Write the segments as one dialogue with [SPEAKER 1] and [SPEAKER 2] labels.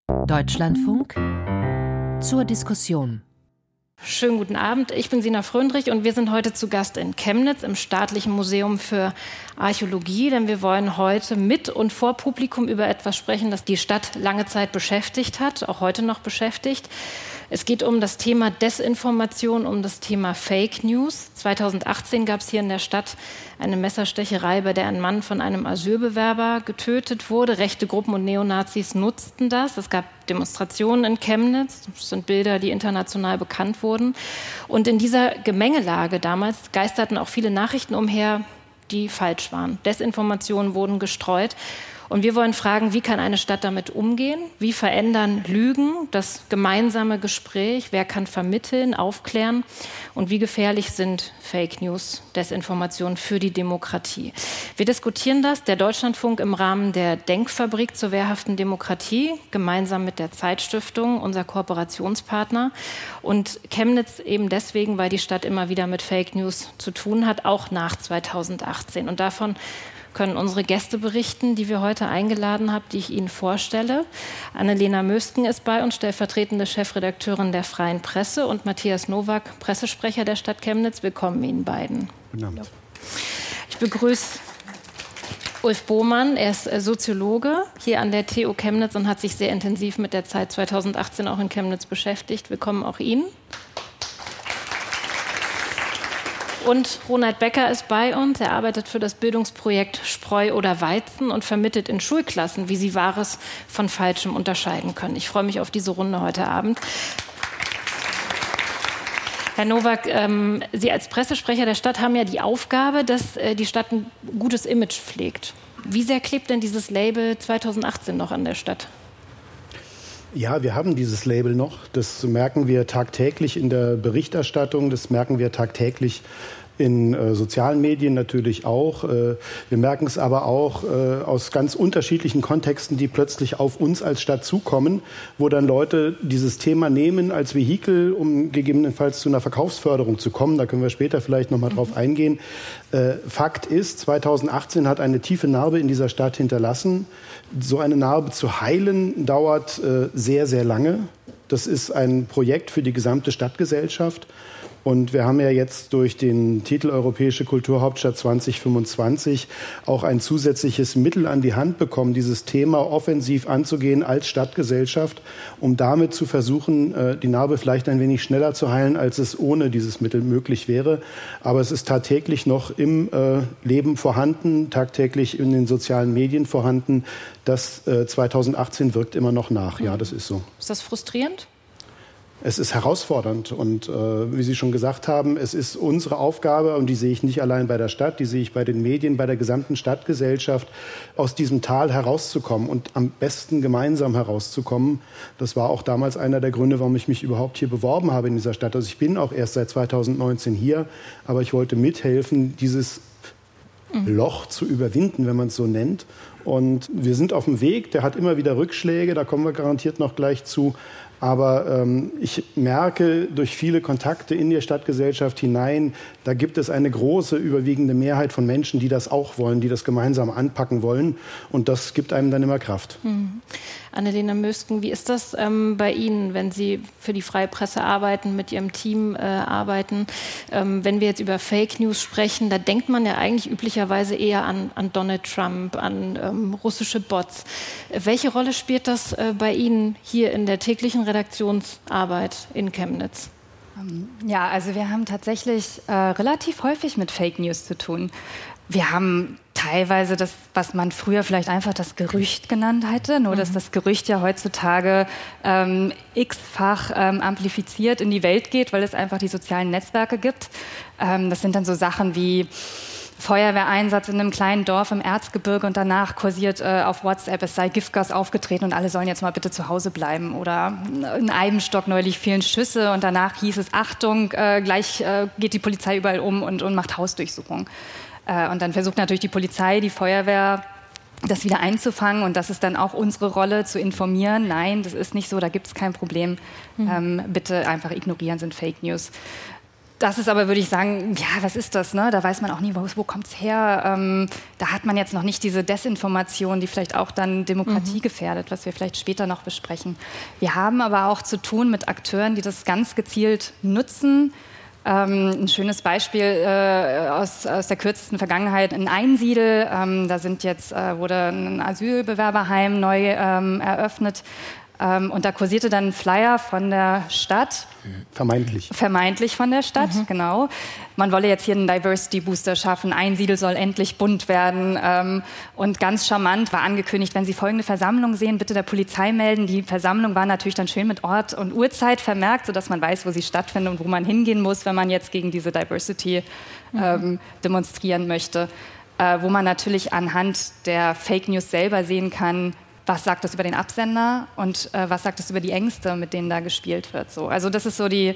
[SPEAKER 1] Deutschlandfunk zur Diskussion.
[SPEAKER 2] Schönen guten Abend, ich bin Sina Fröndrich und wir sind heute zu Gast in Chemnitz im Staatlichen Museum für Archäologie, denn wir wollen heute mit und vor Publikum über etwas sprechen, das die Stadt lange Zeit beschäftigt hat, auch heute noch beschäftigt. Es geht um das Thema Desinformation, um das Thema Fake News. 2018 gab es hier in der Stadt eine Messerstecherei, bei der ein Mann von einem Asylbewerber getötet wurde. Rechte Gruppen und Neonazis nutzten das. Es gab Demonstrationen in Chemnitz. Das sind Bilder, die international bekannt wurden. Und in dieser Gemengelage damals geisterten auch viele Nachrichten umher, die falsch waren. Desinformationen wurden gestreut. Und wir wollen fragen, wie kann eine Stadt damit umgehen? Wie verändern Lügen das gemeinsame Gespräch? Wer kann vermitteln, aufklären? Und wie gefährlich sind Fake News, Desinformation für die Demokratie? Wir diskutieren das, der Deutschlandfunk im Rahmen der Denkfabrik zur wehrhaften Demokratie, gemeinsam mit der Zeitstiftung, unser Kooperationspartner. Und Chemnitz eben deswegen, weil die Stadt immer wieder mit Fake News zu tun hat, auch nach 2018. Und davon können unsere Gäste berichten, die wir heute eingeladen haben, die ich Ihnen vorstelle. Annelena Mösken ist bei uns, stellvertretende Chefredakteurin der Freien Presse, und Matthias Nowak, Pressesprecher der Stadt Chemnitz. Willkommen Ihnen beiden. Guten Abend. Ich begrüße Ulf Bohmann, er ist Soziologe hier an der TU Chemnitz und hat sich sehr intensiv mit der Zeit 2018 auch in Chemnitz beschäftigt. Willkommen auch Ihnen. Und Ronald Becker ist bei uns. Er arbeitet für das Bildungsprojekt Spreu oder Weizen und vermittelt in Schulklassen, wie sie Wahres von Falschem unterscheiden können. Ich freue mich auf diese Runde heute Abend. Herr Nowak, Sie als Pressesprecher der Stadt haben ja die Aufgabe, dass die Stadt ein gutes Image pflegt. Wie sehr klebt denn dieses Label 2018 noch an der Stadt?
[SPEAKER 3] Ja, wir haben dieses Label noch. Das merken wir tagtäglich in der Berichterstattung. Das merken wir tagtäglich in sozialen Medien natürlich auch. Wir merken es aber auch aus ganz unterschiedlichen Kontexten, die plötzlich auf uns als Stadt zukommen, wo dann Leute dieses Thema nehmen als Vehikel, um gegebenenfalls zu einer Verkaufsförderung zu kommen. Da können wir später vielleicht noch mal drauf eingehen. Fakt ist, 2018 hat eine tiefe Narbe in dieser Stadt hinterlassen. So eine Narbe zu heilen dauert sehr, sehr lange. Das ist ein Projekt für die gesamte Stadtgesellschaft. Und wir haben ja jetzt durch den Titel Europäische Kulturhauptstadt 2025 auch ein zusätzliches Mittel an die Hand bekommen, dieses Thema offensiv anzugehen als Stadtgesellschaft, um damit zu versuchen, die Narbe vielleicht ein wenig schneller zu heilen, als es ohne dieses Mittel möglich wäre. Aber es ist tagtäglich noch im Leben vorhanden, tagtäglich in den sozialen Medien vorhanden. Das 2018 wirkt immer noch nach. Ja, das ist so.
[SPEAKER 2] Ist das frustrierend?
[SPEAKER 3] Es ist herausfordernd und wie Sie schon gesagt haben, es ist unsere Aufgabe, und die sehe ich nicht allein bei der Stadt, die sehe ich bei den Medien, bei der gesamten Stadtgesellschaft, aus diesem Tal herauszukommen und am besten gemeinsam herauszukommen. Das war auch damals einer der Gründe, warum ich mich überhaupt hier beworben habe in dieser Stadt. Also ich bin auch erst seit 2019 hier, aber ich wollte mithelfen, dieses Loch zu überwinden, wenn man es so nennt. Und wir sind auf dem Weg, der hat immer wieder Rückschläge, da kommen wir garantiert noch gleich zu. Aber ich merke durch viele Kontakte in die Stadtgesellschaft hinein, da gibt es eine große, überwiegende Mehrheit von Menschen, die das auch wollen, die das gemeinsam anpacken wollen. Und das gibt einem dann immer Kraft.
[SPEAKER 2] Annelena Mösken, wie ist das bei Ihnen, wenn Sie für die Freie Presse arbeiten, mit Ihrem Team arbeiten? Wenn wir jetzt über Fake News sprechen, da denkt man ja eigentlich üblicherweise eher an Donald Trump, an russische Bots. Welche Rolle spielt das bei Ihnen hier in der täglichen Redaktionsarbeit in Chemnitz?
[SPEAKER 4] Ja, also wir haben tatsächlich relativ häufig mit Fake News zu tun. Wir haben teilweise das, was man früher vielleicht einfach das Gerücht genannt hätte, nur dass das Gerücht ja heutzutage x-fach amplifiziert in die Welt geht, weil es einfach die sozialen Netzwerke gibt. Das sind dann so Sachen wie Feuerwehreinsatz in einem kleinen Dorf im Erzgebirge und danach kursiert auf WhatsApp, es sei Giftgas aufgetreten und alle sollen jetzt mal bitte zu Hause bleiben. Oder in Eibenstock neulich fehlen Schüsse und danach hieß es, Achtung, gleich geht die Polizei überall um und macht Hausdurchsuchung. Und dann versucht natürlich die Polizei, die Feuerwehr, das wieder einzufangen. Und das ist dann auch unsere Rolle, zu informieren. Nein, das ist nicht so, da gibt es kein Problem. Bitte einfach ignorieren, sind Fake News. Das ist aber, würde ich sagen, ja, was ist das? Ne? Da weiß man auch nie, wo kommt es her. Da hat man jetzt noch nicht diese Desinformation, die vielleicht auch dann Demokratie gefährdet, was wir vielleicht später noch besprechen. Wir haben aber auch zu tun mit Akteuren, die das ganz gezielt nutzen. Ein schönes Beispiel aus der kürzesten Vergangenheit in Einsiedel. Da wurde ein Asylbewerberheim neu eröffnet. Und da kursierte dann ein Flyer von der Stadt. Vermeintlich von der Stadt, genau. Man wolle jetzt hier einen Diversity-Booster schaffen. Einsiedel soll endlich bunt werden. Und ganz charmant war angekündigt, wenn Sie folgende Versammlung sehen, bitte der Polizei melden. Die Versammlung war natürlich dann schön mit Ort und Uhrzeit vermerkt, sodass man weiß, wo sie stattfindet und wo man hingehen muss, wenn man jetzt gegen diese Diversity demonstrieren möchte. Wo man natürlich anhand der Fake News selber sehen kann, was sagt das über den Absender und was sagt das über die Ängste, mit denen da gespielt wird. So. Also das ist so die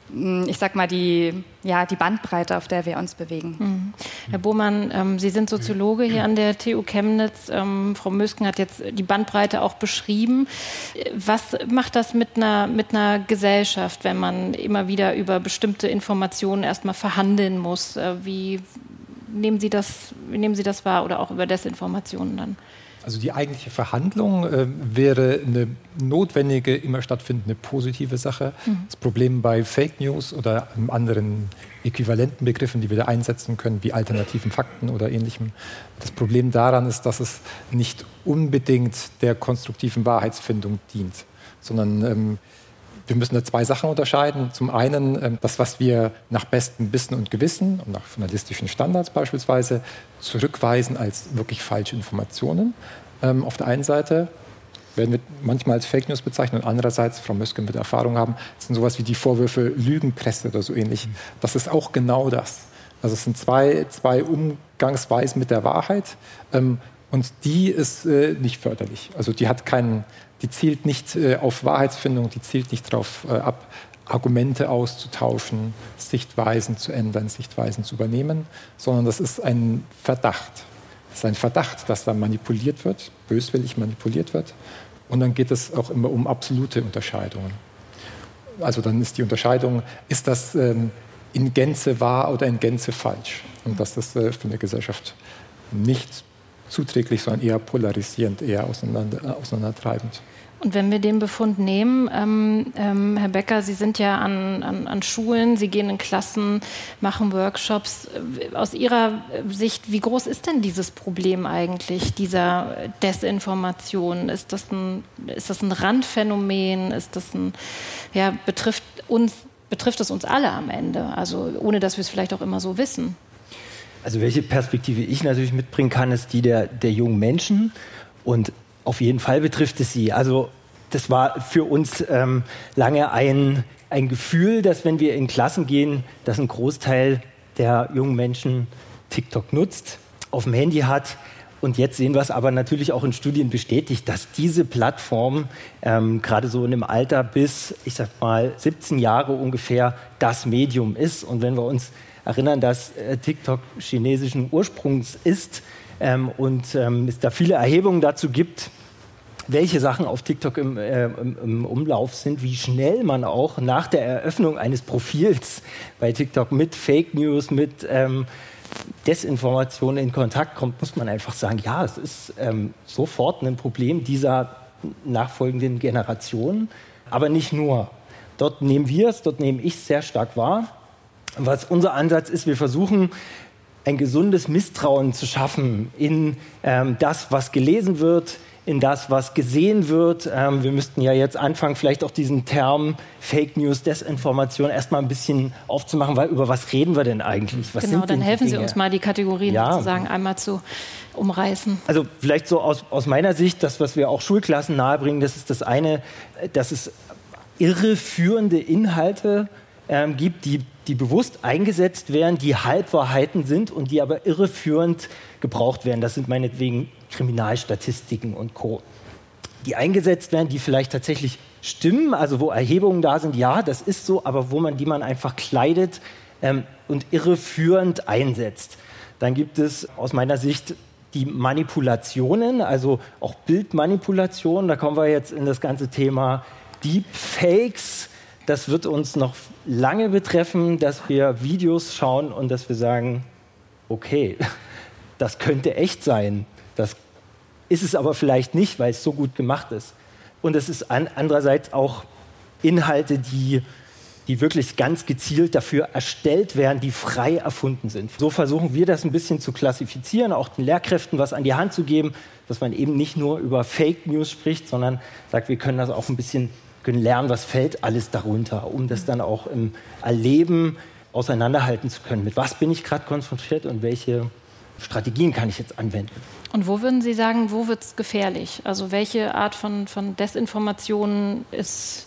[SPEAKER 4] Bandbreite, auf der wir uns bewegen.
[SPEAKER 2] Herr Bohmann, Sie sind Soziologe hier an der TU Chemnitz. Frau Mösken hat jetzt die Bandbreite auch beschrieben. Was macht das mit einer Gesellschaft, wenn man immer wieder über bestimmte Informationen erstmal verhandeln muss? Wie nehmen Sie das wahr oder auch über Desinformationen dann?
[SPEAKER 5] Also die eigentliche Verhandlung wäre eine notwendige, immer stattfindende positive Sache. Das Problem bei Fake News oder anderen äquivalenten Begriffen, die wir da einsetzen können, wie alternativen Fakten oder Ähnlichem, das Problem daran ist, dass es nicht unbedingt der konstruktiven Wahrheitsfindung dient, sondern wir müssen da zwei Sachen unterscheiden. Zum einen das, was wir nach bestem Wissen und Gewissen und nach journalistischen Standards beispielsweise zurückweisen als wirklich falsche Informationen. Auf der einen Seite werden wir manchmal als Fake News bezeichnet und andererseits, Frau Mösken wird Erfahrung haben, sind sowas wie die Vorwürfe Lügenpresse oder so ähnlich. Das ist auch genau das. Also es sind zwei Umgangsweisen mit der Wahrheit und die ist nicht förderlich. Also die zielt nicht auf Wahrheitsfindung, die zielt nicht darauf ab, Argumente auszutauschen, Sichtweisen zu ändern, Sichtweisen zu übernehmen, sondern das ist ein Verdacht. Das ist ein Verdacht, dass da manipuliert wird, böswillig manipuliert wird. Und dann geht es auch immer um absolute Unterscheidungen. Also dann ist die Unterscheidung, ist das in Gänze wahr oder in Gänze falsch? Und das ist für eine Gesellschaft nicht zuträglich, sondern eher polarisierend, eher auseinandertreibend.
[SPEAKER 2] Und wenn wir den Befund nehmen, Herr Becker, Sie sind ja an Schulen, Sie gehen in Klassen, machen Workshops. Aus Ihrer Sicht, wie groß ist denn dieses Problem eigentlich, dieser Desinformation? Ist das ein Randphänomen? Betrifft es uns alle am Ende? Also ohne, dass wir es vielleicht auch immer so wissen.
[SPEAKER 6] Also welche Perspektive ich natürlich mitbringen kann, ist die der jungen Menschen. Und auf jeden Fall betrifft es sie. Also das war für uns lange ein Gefühl, dass wenn wir in Klassen gehen, dass ein Großteil der jungen Menschen TikTok nutzt, auf dem Handy hat. Und jetzt sehen wir es aber natürlich auch in Studien bestätigt, dass diese Plattform gerade so in dem Alter bis, 17 Jahre ungefähr das Medium ist. Und wenn wir uns erinnern, dass TikTok chinesischen Ursprungs ist und es da viele Erhebungen dazu gibt, welche Sachen auf TikTok im Umlauf sind, wie schnell man auch nach der Eröffnung eines Profils bei TikTok mit Fake News, mit Desinformation in Kontakt kommt, muss man einfach sagen, ja, es ist sofort ein Problem dieser nachfolgenden Generation, aber nicht nur. Dort nehme ich es sehr stark wahr. Was unser Ansatz ist, wir versuchen, ein gesundes Misstrauen zu schaffen in das, was gelesen wird, in das, was gesehen wird. Wir müssten ja jetzt anfangen, vielleicht auch diesen Term Fake News, Desinformation erstmal ein bisschen aufzumachen, weil über was reden wir denn eigentlich? Was
[SPEAKER 2] genau,
[SPEAKER 6] sind
[SPEAKER 2] dann helfen Sie
[SPEAKER 6] Dinge?
[SPEAKER 2] uns mal, die Kategorien sozusagen einmal zu umreißen.
[SPEAKER 6] Also vielleicht so aus meiner Sicht, das, was wir auch Schulklassen nahebringen, das ist das eine, dass es irreführende Inhalte gibt, die bewusst eingesetzt werden, die Halbwahrheiten sind und die aber irreführend gebraucht werden. Das sind meinetwegen Kriminalstatistiken und Co., die eingesetzt werden, die vielleicht tatsächlich stimmen, also wo Erhebungen da sind, ja, das ist so, aber die man einfach kleidet und irreführend einsetzt. Dann gibt es aus meiner Sicht die Manipulationen, also auch Bildmanipulationen. Da kommen wir jetzt in das ganze Thema Deepfakes. das wird uns noch lange betreffen, dass wir Videos schauen und dass wir sagen, okay, das könnte echt sein. Das ist es aber vielleicht nicht, weil es so gut gemacht ist. Und es ist andererseits auch Inhalte, die wirklich ganz gezielt dafür erstellt werden, die frei erfunden sind. So versuchen wir das ein bisschen zu klassifizieren, auch den Lehrkräften was an die Hand zu geben, dass man eben nicht nur über Fake News spricht, sondern sagt, wir können das auch ein bisschen lernen, was fällt alles darunter, um das dann auch im Erleben auseinanderhalten zu können. Mit was bin ich gerade konfrontiert und welche Strategien kann ich jetzt anwenden?
[SPEAKER 2] Und wo würden Sie sagen, wo wird es gefährlich? Also welche Art von Desinformation ist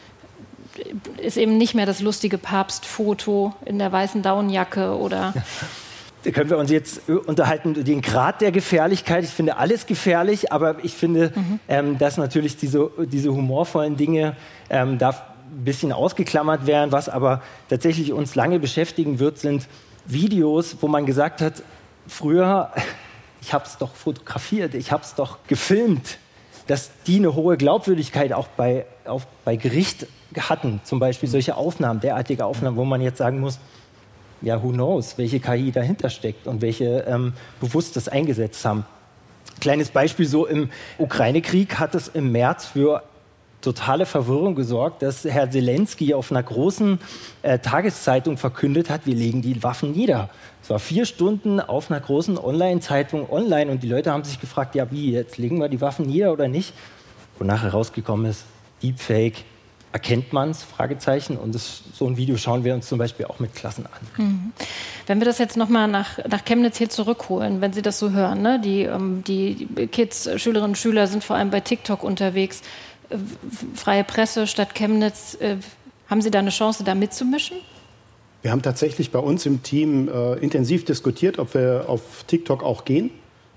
[SPEAKER 2] eben nicht mehr das lustige Papstfoto in der weißen Daunenjacke oder...
[SPEAKER 6] Da können wir uns jetzt unterhalten, den Grad der Gefährlichkeit. Ich finde alles gefährlich, aber ich finde, dass natürlich diese humorvollen Dinge darf ein bisschen ausgeklammert werden. Was aber tatsächlich uns lange beschäftigen wird, sind Videos, wo man gesagt hat, früher, ich habe es doch fotografiert, ich habe es doch gefilmt, dass die eine hohe Glaubwürdigkeit auch bei Gericht hatten. Zum Beispiel solche Aufnahmen, derartige Aufnahmen, wo man jetzt sagen muss, ja, who knows, welche KI dahinter steckt und welche bewusst das eingesetzt haben. Kleines Beispiel, so im Ukraine-Krieg hat es im März für totale Verwirrung gesorgt, dass Herr Zelensky auf einer großen Tageszeitung verkündet hat, wir legen die Waffen nieder. Es war 4 Stunden auf einer großen Online-Zeitung online und die Leute haben sich gefragt, ja wie, jetzt legen wir die Waffen nieder oder nicht? Und nachher rausgekommen ist, Deepfake, erkennt man es? Fragezeichen. Und so ein Video schauen wir uns zum Beispiel auch mit Klassen an.
[SPEAKER 2] Wenn wir das jetzt nochmal nach Chemnitz hier zurückholen, wenn Sie das so hören, ne? Die Kids, Schülerinnen und Schüler sind vor allem bei TikTok unterwegs. Freie Presse, Stadt Chemnitz, haben Sie da eine Chance, da mitzumischen?
[SPEAKER 3] Wir haben tatsächlich bei uns im Team intensiv diskutiert, ob wir auf TikTok auch gehen.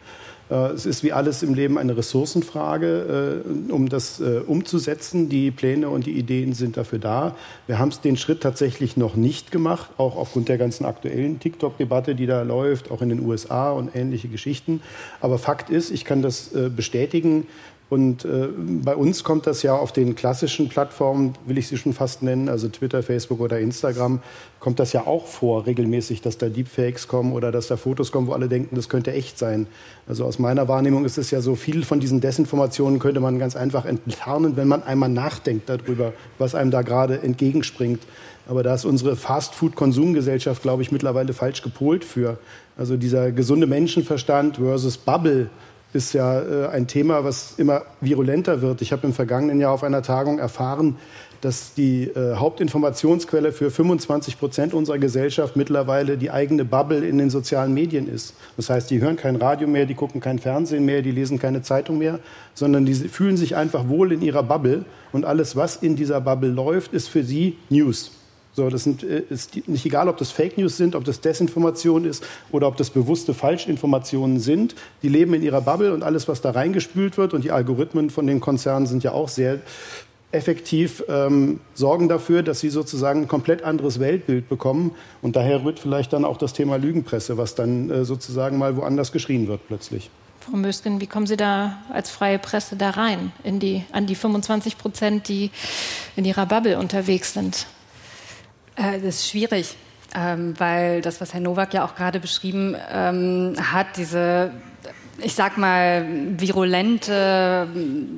[SPEAKER 3] Es ist wie alles im Leben eine Ressourcenfrage, um das umzusetzen. Die Pläne und die Ideen sind dafür da. Wir haben den Schritt tatsächlich noch nicht gemacht, auch aufgrund der ganzen aktuellen TikTok-Debatte, die da läuft, auch in den USA und ähnliche Geschichten. Aber Fakt ist, ich kann das bestätigen. Und bei uns kommt das ja auf den klassischen Plattformen, will ich sie schon fast nennen, also Twitter, Facebook oder Instagram, kommt das ja auch vor regelmäßig, dass da Deepfakes kommen oder dass da Fotos kommen, wo alle denken, das könnte echt sein. Also aus meiner Wahrnehmung ist es ja so, viel von diesen Desinformationen könnte man ganz einfach enttarnen, wenn man einmal nachdenkt darüber, was einem da gerade entgegenspringt. Aber da ist unsere Fast-Food-Konsumgesellschaft, glaube ich, mittlerweile falsch gepolt für. Also dieser gesunde Menschenverstand versus Bubble ist ja ein Thema, was immer virulenter wird. Ich habe im vergangenen Jahr auf einer Tagung erfahren, dass die Hauptinformationsquelle für 25% unserer Gesellschaft mittlerweile die eigene Bubble in den sozialen Medien ist. Das heißt, die hören kein Radio mehr, die gucken kein Fernsehen mehr, die lesen keine Zeitung mehr, sondern die fühlen sich einfach wohl in ihrer Bubble. Und alles, was in dieser Bubble läuft, ist für sie News. So, das ist nicht egal, ob das Fake News sind, ob das Desinformation ist oder ob das bewusste Falschinformationen sind. Die leben in ihrer Bubble und alles, was da reingespült wird, und die Algorithmen von den Konzernen sind ja auch sehr effektiv, sorgen dafür, dass sie sozusagen ein komplett anderes Weltbild bekommen. Und daher rührt vielleicht dann auch das Thema Lügenpresse, was dann sozusagen mal woanders geschrien wird plötzlich.
[SPEAKER 2] Frau Mösken, wie kommen Sie da als freie Presse da rein, an die 25%, die in ihrer Bubble unterwegs sind?
[SPEAKER 4] Das ist schwierig, weil das, was Herr Nowak ja auch gerade beschrieben hat, diese, ich sag mal, virulente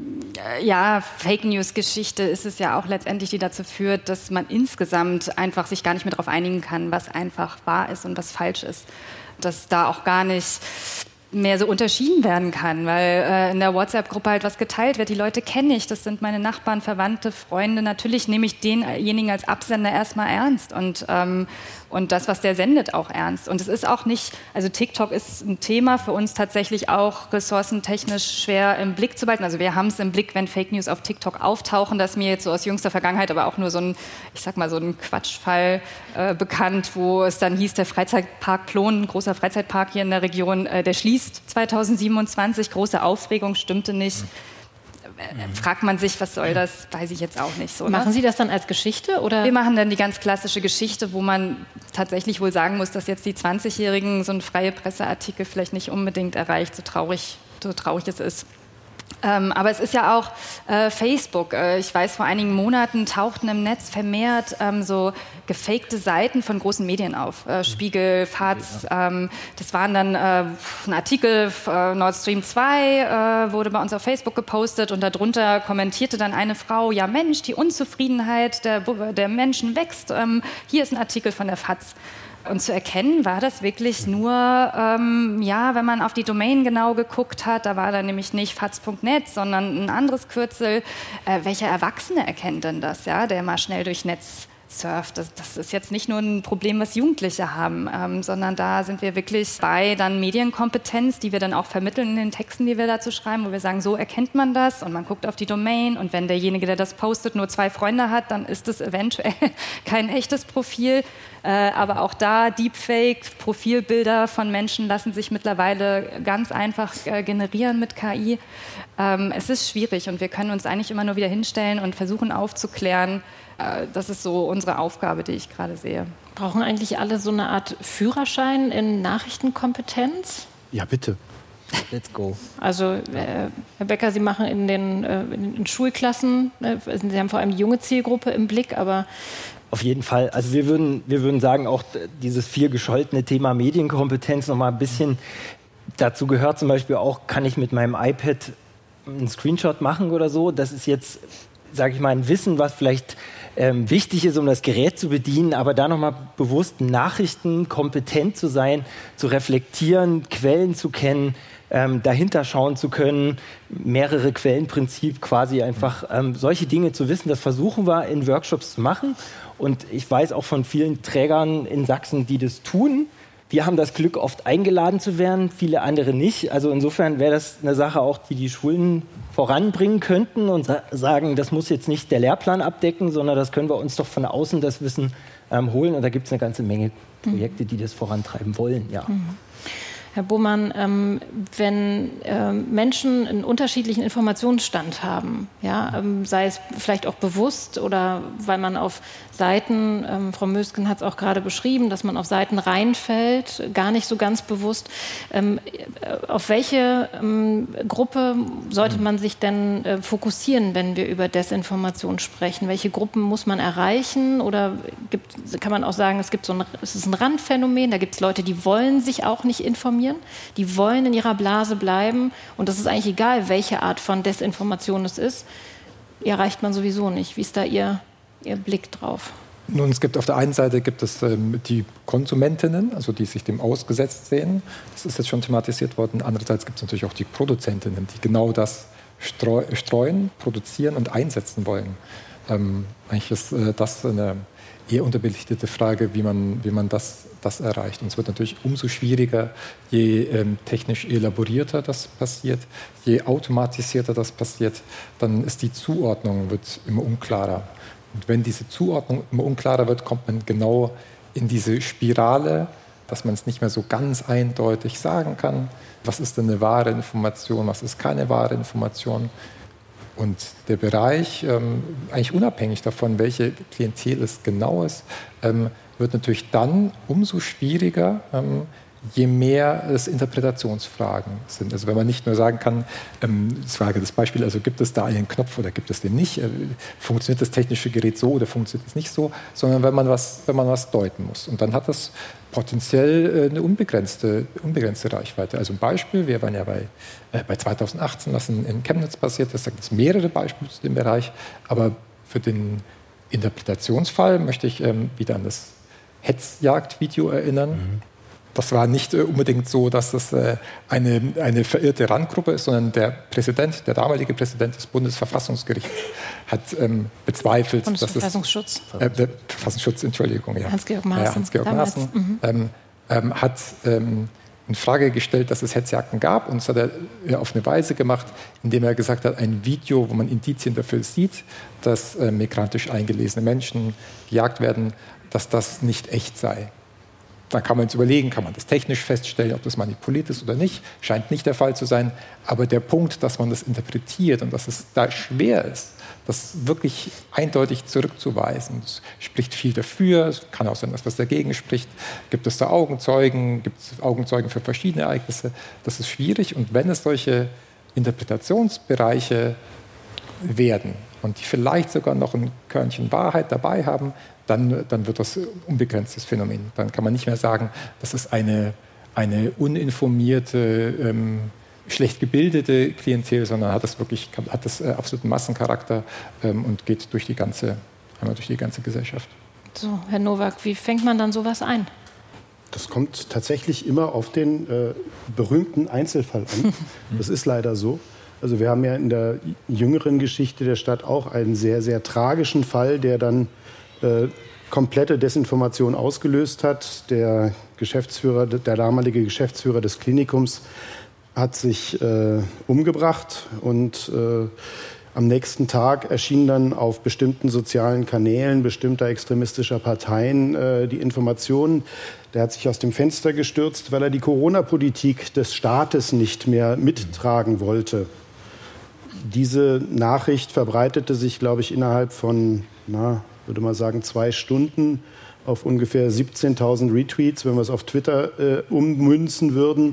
[SPEAKER 4] Fake-News-Geschichte ist es ja auch letztendlich, die dazu führt, dass man insgesamt einfach sich gar nicht mehr darauf einigen kann, was einfach wahr ist und was falsch ist. Dass da auch gar nicht mehr so unterschieden werden kann, weil in der WhatsApp-Gruppe halt was geteilt wird. Die Leute kenne ich, das sind meine Nachbarn, Verwandte, Freunde. Natürlich nehme ich denjenigen als Absender erstmal ernst und das, was der sendet, auch ernst. Und es ist auch nicht, also TikTok ist ein Thema für uns tatsächlich auch ressourcentechnisch schwer im Blick zu behalten. Also wir haben es im Blick, wenn Fake News auf TikTok auftauchen. Das ist mir jetzt so aus jüngster Vergangenheit aber auch nur so ein, ich sag mal, so ein Quatschfall bekannt, wo es dann hieß, der Freizeitpark Plon, ein großer Freizeitpark hier in der Region, der schließt 2027. Große Aufregung, stimmte nicht. Fragt man sich, was soll das, weiß ich jetzt auch nicht so.
[SPEAKER 2] Machen Sie das dann als Geschichte? Oder?
[SPEAKER 4] Wir machen dann die ganz klassische Geschichte, wo man tatsächlich wohl sagen muss, dass jetzt die 20-Jährigen so einen freie Presseartikel vielleicht nicht unbedingt erreicht, so traurig es ist. Aber es ist ja auch Facebook. Ich weiß, vor einigen Monaten tauchten im Netz vermehrt so gefakte Seiten von großen Medien auf. Spiegel, FAZ. Das waren dann ein Artikel, Nord Stream 2 wurde bei uns auf Facebook gepostet und darunter kommentierte dann eine Frau, ja Mensch, die Unzufriedenheit der Menschen wächst. Hier ist ein Artikel von der FAZ. Und zu erkennen war das wirklich nur, wenn man auf die Domain genau geguckt hat, da war da nämlich nicht faz.net, sondern ein anderes Kürzel. Welcher Erwachsene erkennt denn das, ja, der mal schnell durch Netz surft? Das ist jetzt nicht nur ein Problem, was Jugendliche haben, sondern da sind wir wirklich bei dann Medienkompetenz, die wir dann auch vermitteln in den Texten, die wir dazu schreiben, wo wir sagen, so erkennt man das und man guckt auf die Domain und wenn derjenige, der das postet, nur 2 Freunde hat, dann ist es eventuell kein echtes Profil. Aber auch da Deepfake, Profilbilder von Menschen lassen sich mittlerweile ganz einfach generieren mit KI. Es ist schwierig und wir können uns eigentlich immer nur wieder hinstellen und versuchen aufzuklären. Das ist so unsere Aufgabe, die ich gerade sehe.
[SPEAKER 2] Brauchen eigentlich alle so eine Art Führerschein in Nachrichtenkompetenz?
[SPEAKER 3] Ja, bitte.
[SPEAKER 6] Let's go.
[SPEAKER 2] Also, Herr Becker, Sie machen in den Schulklassen, Sie haben vor allem die junge Zielgruppe im Blick, aber...
[SPEAKER 6] Auf jeden Fall. Also wir würden sagen, auch dieses viel gescholtene Thema Medienkompetenz noch mal ein bisschen, dazu gehört zum Beispiel auch, kann ich mit meinem iPad einen Screenshot machen oder so. Das ist jetzt, sage ich mal, ein Wissen, was vielleicht wichtig ist, um das Gerät zu bedienen, aber da nochmal bewusst Nachrichten kompetent zu sein, zu reflektieren, Quellen zu kennen, dahinter schauen zu können, mehrere Quellenprinzip quasi einfach solche Dinge zu wissen, das versuchen wir in Workshops zu machen und ich weiß auch von vielen Trägern in Sachsen, die das tun. Wir haben das Glück, oft eingeladen zu werden, viele andere nicht. Also insofern wäre das eine Sache auch, die Schulen voranbringen könnten und sagen, das muss jetzt nicht der Lehrplan abdecken, sondern das können wir uns doch von außen das Wissen holen. Und da gibt es eine ganze Menge Projekte, die das vorantreiben wollen. Ja.
[SPEAKER 2] Herr Bohmann, wenn Menschen einen unterschiedlichen Informationsstand haben, ja, sei es vielleicht auch bewusst oder weil man auf Seiten, Frau Mösken hat es auch gerade beschrieben, dass man auf Seiten reinfällt, gar nicht so ganz bewusst. Auf welche Gruppe sollte man sich denn fokussieren, wenn wir über Desinformation sprechen? Welche Gruppen muss man erreichen? Oder kann man auch sagen, es ist ein Randphänomen, da gibt es Leute, die wollen sich auch nicht informieren? Die wollen in ihrer Blase bleiben und das ist eigentlich egal, welche Art von Desinformation es ist, die erreicht man sowieso nicht. Wie ist da Ihr Blick drauf?
[SPEAKER 5] Nun, es gibt auf der einen Seite die Konsumentinnen, also die sich dem ausgesetzt sehen. Das ist jetzt schon thematisiert worden. Andererseits gibt es natürlich auch die Produzentinnen, die genau das streuen, produzieren und einsetzen wollen. Eigentlich ist das eine eher unterbelichtete Frage, wie man das erreicht. Und es wird natürlich umso schwieriger, je technisch elaborierter das passiert, je automatisierter das passiert, dann ist die Zuordnung wird immer unklarer. Und wenn diese Zuordnung immer unklarer wird, kommt man genau in diese Spirale, dass man es nicht mehr so ganz eindeutig sagen kann, was ist denn eine wahre Information, was ist keine wahre Information. Und der Bereich, eigentlich unabhängig davon, welche Klientel es genau ist, wird natürlich dann umso schwieriger, je mehr es Interpretationsfragen sind. Also wenn man nicht nur sagen kann, das Beispiel, also gibt es da einen Knopf oder gibt es den nicht, funktioniert das technische Gerät so oder funktioniert es nicht so, sondern wenn man was deuten muss. Und dann hat das potenziell eine unbegrenzte Reichweite. Also ein Beispiel, wir waren ja bei 2018, was in Chemnitz passiert ist, da gibt es mehrere Beispiele zu dem Bereich, aber für den Interpretationsfall möchte ich wieder an das Hetzjagd-Video erinnern. Das war nicht unbedingt so, dass das eine verirrte Randgruppe ist, sondern der damalige Präsident des Bundesverfassungsgerichts hat bezweifelt, dass es... Verfassungsschutz, Entschuldigung, ja.
[SPEAKER 2] Hans-Georg Maaßen.
[SPEAKER 5] Hat in Frage gestellt, dass es Hetzjagden gab. Und das hat er auf eine Weise gemacht, indem er gesagt hat, ein Video, wo man Indizien dafür sieht, dass migrantisch eingelesene Menschen gejagt werden, dass das nicht echt sei. Dann kann man jetzt überlegen, kann man das technisch feststellen, ob das manipuliert ist oder nicht. Scheint nicht der Fall zu sein. Aber der Punkt, dass man das interpretiert und dass es da schwer ist, das wirklich eindeutig zurückzuweisen, das spricht viel dafür. Es kann auch sein, dass was dagegen spricht. Gibt es da Augenzeugen? Gibt es Augenzeugen für verschiedene Ereignisse? Das ist schwierig. Und wenn es solche Interpretationsbereiche werden und die vielleicht sogar noch ein Körnchen Wahrheit dabei haben, dann wird das unbegrenztes Phänomen. Dann kann man nicht mehr sagen, das ist eine uninformierte, schlecht gebildete Klientel, sondern hat das absoluten Massencharakter und geht durch die ganze Gesellschaft.
[SPEAKER 2] So, Herr Nowak, wie fängt man dann sowas ein?
[SPEAKER 3] Das kommt tatsächlich immer auf den berühmten Einzelfall an. Das ist leider so. Also wir haben ja in der jüngeren Geschichte der Stadt auch einen sehr, sehr tragischen Fall, der dann komplette Desinformation ausgelöst hat. Der damalige Geschäftsführer des Klinikums hat sich umgebracht und am nächsten Tag erschienen dann auf bestimmten sozialen Kanälen bestimmter extremistischer Parteien die Informationen. Der hat sich aus dem Fenster gestürzt, weil er die Corona-Politik des Staates nicht mehr mittragen wollte. Diese Nachricht verbreitete sich, glaube ich, innerhalb von, würde man sagen, 2 Stunden auf ungefähr 17.000 Retweets, wenn wir es auf Twitter ummünzen würden,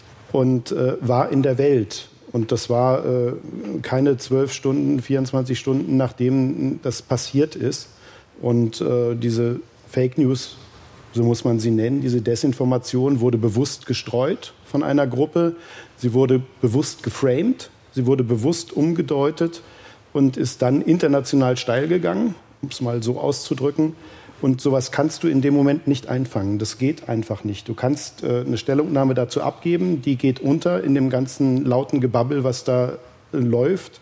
[SPEAKER 3] und war in der Welt. Und das war keine 12 Stunden, 24 Stunden, nachdem das passiert ist. Und diese Fake News, so muss man sie nennen, diese Desinformation wurde bewusst gestreut von einer Gruppe. Sie wurde bewusst geframed, sie wurde bewusst umgedeutet und ist dann international steil gegangen, um es mal so auszudrücken. Und sowas kannst du in dem Moment nicht einfangen. Das geht einfach nicht. Du kannst eine Stellungnahme dazu abgeben, die geht unter in dem ganzen lauten Gebabbel, was da läuft.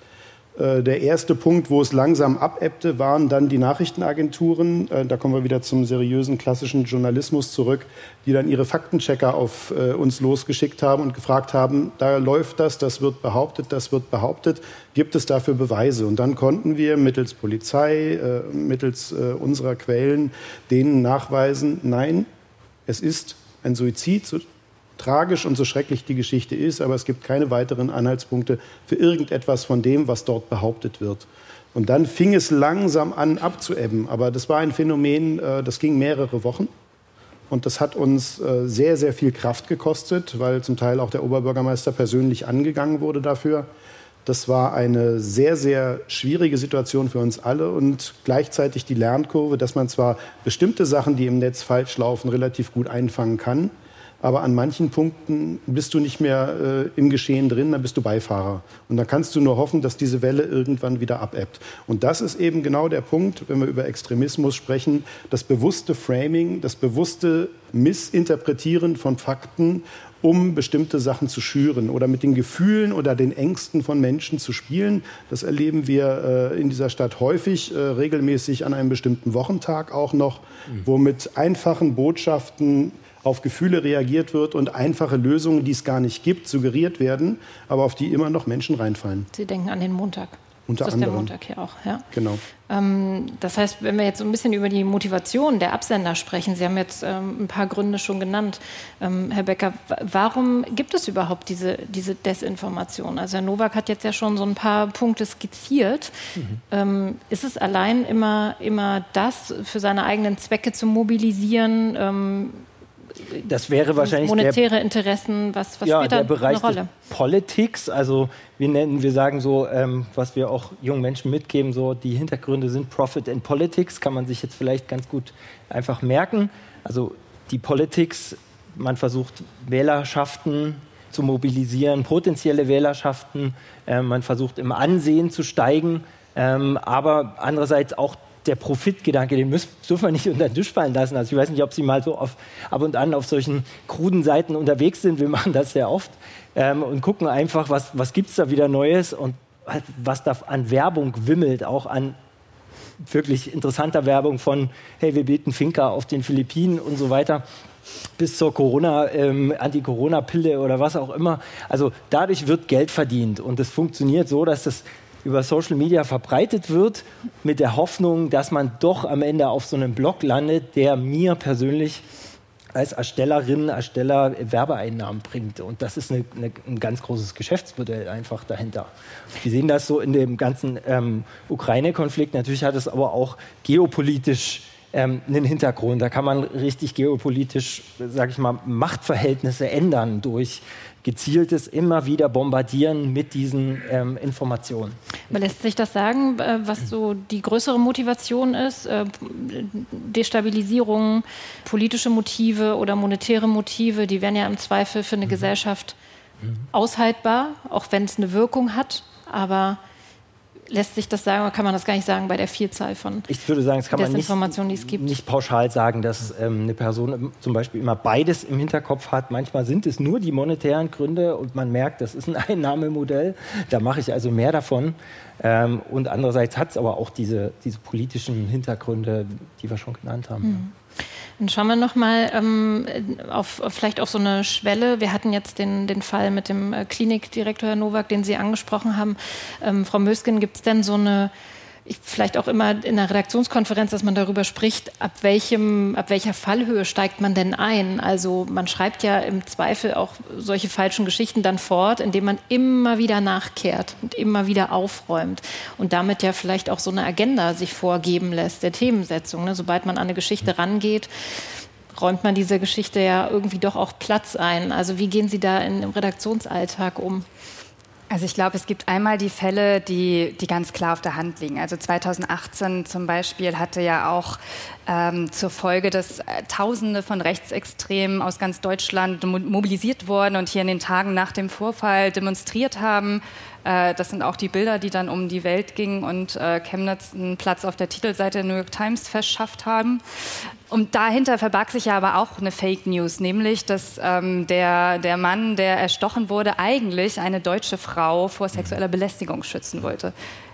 [SPEAKER 3] Der erste Punkt, wo es langsam abebbte, waren dann die Nachrichtenagenturen. Da kommen wir wieder zum seriösen, klassischen Journalismus zurück, die dann ihre Faktenchecker auf uns losgeschickt haben und gefragt haben, da läuft das wird behauptet, gibt es dafür Beweise? Und dann konnten wir mittels Polizei, mittels unserer Quellen denen nachweisen, nein, es ist ein Suizid, so tragisch und so schrecklich die Geschichte ist, aber es gibt keine weiteren Anhaltspunkte für irgendetwas von dem, was dort behauptet wird. Und dann fing es langsam an abzuebben. Aber das war ein Phänomen, das ging mehrere Wochen. Und das hat uns sehr, sehr viel Kraft gekostet, weil zum Teil auch der Oberbürgermeister persönlich angegangen wurde dafür. Das war eine sehr, sehr schwierige Situation für uns alle und gleichzeitig die Lernkurve, dass man zwar bestimmte Sachen, die im Netz falsch laufen, relativ gut einfangen kann, aber an manchen Punkten bist du nicht mehr im Geschehen drin, dann bist du Beifahrer. Und dann kannst du nur hoffen, dass diese Welle irgendwann wieder abebbt. Und das ist eben genau der Punkt, wenn wir über Extremismus sprechen, das bewusste Framing, das bewusste Missinterpretieren von Fakten, um bestimmte Sachen zu schüren oder mit den Gefühlen oder den Ängsten von Menschen zu spielen. Das erleben wir in dieser Stadt häufig, regelmäßig an einem bestimmten Wochentag auch noch, wo mit einfachen Botschaften auf Gefühle reagiert wird und einfache Lösungen, die es gar nicht gibt, suggeriert werden, aber auf die immer noch Menschen reinfallen.
[SPEAKER 2] Sie denken an den Montag.
[SPEAKER 3] Unter
[SPEAKER 2] das ist
[SPEAKER 3] anderem.
[SPEAKER 2] der Montag hier auch, ja.
[SPEAKER 3] Genau.
[SPEAKER 2] Das heißt, wenn wir jetzt so ein bisschen über die Motivation der Absender sprechen, Sie haben jetzt ein paar Gründe schon genannt, Herr Becker, warum gibt es überhaupt diese Desinformation? Also Herr Nowak hat jetzt ja schon so ein paar Punkte skizziert. Ist es allein immer das, für seine eigenen Zwecke zu mobilisieren?
[SPEAKER 6] Das wäre wahrscheinlich
[SPEAKER 2] monetäre Interessen, was spielt da
[SPEAKER 6] der Bereich
[SPEAKER 2] eine Rolle?
[SPEAKER 6] Des Politics, also wir sagen so, was wir auch jungen Menschen mitgeben, so die Hintergründe sind Profit and Politics, kann man sich jetzt vielleicht ganz gut einfach merken. Also die Politics, man versucht Wählerschaften zu mobilisieren, potenzielle Wählerschaften, man versucht im Ansehen zu steigen, aber andererseits auch der Profitgedanke, den dürfen wir nicht unter den Tisch fallen lassen. Also ich weiß nicht, ob Sie mal so ab und an auf solchen kruden Seiten unterwegs sind. Wir machen das sehr oft und gucken einfach, was gibt es da wieder Neues und was da an Werbung wimmelt, auch an wirklich interessanter Werbung von, hey, wir bieten Finca auf den Philippinen und so weiter, bis zur Anti-Corona-Pille oder was auch immer. Also dadurch wird Geld verdient und es funktioniert so, dass das über Social Media verbreitet wird, mit der Hoffnung, dass man doch am Ende auf so einem Blog landet, der mir persönlich als Ersteller Werbeeinnahmen bringt. Und das ist ein ganz großes Geschäftsmodell einfach dahinter. Wir sehen das so in dem ganzen Ukraine-Konflikt. Natürlich hat es aber auch geopolitisch einen Hintergrund. Da kann man richtig geopolitisch, sage ich mal, Machtverhältnisse ändern durch gezieltes immer wieder Bombardieren mit diesen Informationen.
[SPEAKER 2] Aber lässt sich das sagen, was so die größere Motivation ist? Destabilisierung, politische Motive oder monetäre Motive, die wären ja im Zweifel für eine Gesellschaft aushaltbar, auch wenn es eine Wirkung hat. Aber lässt sich das sagen oder kann man das gar nicht sagen bei der Vielzahl von
[SPEAKER 6] Ich würde sagen, das kann man
[SPEAKER 2] Desinformationen, die es gibt?
[SPEAKER 6] Nicht pauschal sagen, dass eine Person zum Beispiel immer beides im Hinterkopf hat. Manchmal sind es nur die monetären Gründe und man merkt, das ist ein Einnahmemodell. Da mache ich also mehr davon. Und andererseits hat es aber auch diese politischen Hintergründe, die wir schon genannt haben.
[SPEAKER 2] Mhm. Dann schauen wir noch mal vielleicht auf so eine Schwelle. Wir hatten jetzt den Fall mit dem Klinikdirektor Herr Nowak, den Sie angesprochen haben. Frau Mösgen, gibt es denn so eine, vielleicht auch immer in der Redaktionskonferenz, dass man darüber spricht, ab welcher Fallhöhe steigt man denn ein? Also man schreibt ja im Zweifel auch solche falschen Geschichten dann fort, indem man immer wieder nachkehrt und immer wieder aufräumt und damit ja vielleicht auch so eine Agenda sich vorgeben lässt, der Themensetzung. Ne? Sobald man an eine Geschichte rangeht, räumt man dieser Geschichte ja irgendwie doch auch Platz ein. Also wie gehen Sie da im Redaktionsalltag um?
[SPEAKER 4] Also ich glaube, es gibt einmal die Fälle, die ganz klar auf der Hand liegen. Also 2018 zum Beispiel hatte ja auch zur Folge, dass Tausende von Rechtsextremen aus ganz Deutschland mobilisiert wurden und hier in den Tagen nach dem Vorfall demonstriert haben. Das sind auch die Bilder, die dann um die Welt gingen und Chemnitz einen Platz auf der Titelseite der New York Times verschafft haben. Und dahinter verbarg sich ja aber auch eine Fake News, nämlich, dass der Mann, der erstochen wurde, eigentlich eine deutsche Frau vor sexueller Belästigung schützen wollte.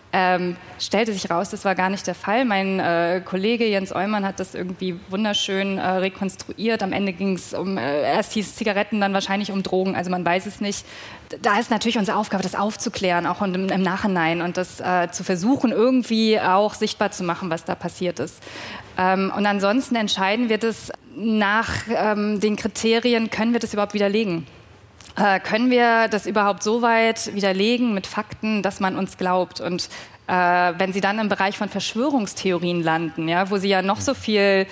[SPEAKER 4] Stellte sich raus, das war gar nicht der Fall. Mein Kollege Jens Eumann hat das irgendwie wunderschön rekonstruiert. Am Ende ging es erst hieß es Zigaretten, dann wahrscheinlich um Drogen, also man weiß es nicht. Da ist natürlich unsere Aufgabe, das aufzuklären, auch im Nachhinein und das zu versuchen, irgendwie auch sichtbar zu machen, was da passiert ist. Und ansonsten entscheiden wir das nach den Kriterien, können wir das überhaupt widerlegen? Können wir das überhaupt so weit widerlegen mit Fakten, dass man uns glaubt? Und wenn Sie dann im Bereich von Verschwörungstheorien landen, ja, wo Sie ja noch so viel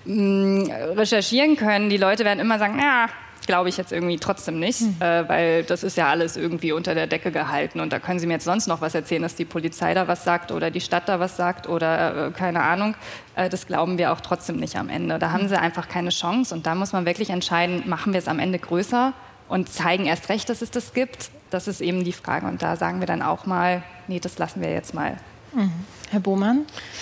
[SPEAKER 4] recherchieren können, die Leute werden immer sagen, ja, glaube ich jetzt irgendwie trotzdem nicht, weil das ist ja alles irgendwie unter der Decke gehalten und da können Sie mir jetzt sonst noch was erzählen, dass die Polizei da was sagt oder die Stadt da was sagt oder keine Ahnung. Das glauben wir auch trotzdem nicht am Ende. Da haben Sie einfach keine Chance und da muss man wirklich entscheiden, machen wir es am Ende größer und zeigen erst recht, dass es das gibt. Das ist eben die Frage. Und da sagen wir dann auch mal, nee, das lassen wir jetzt mal.
[SPEAKER 2] Herr Bohmann?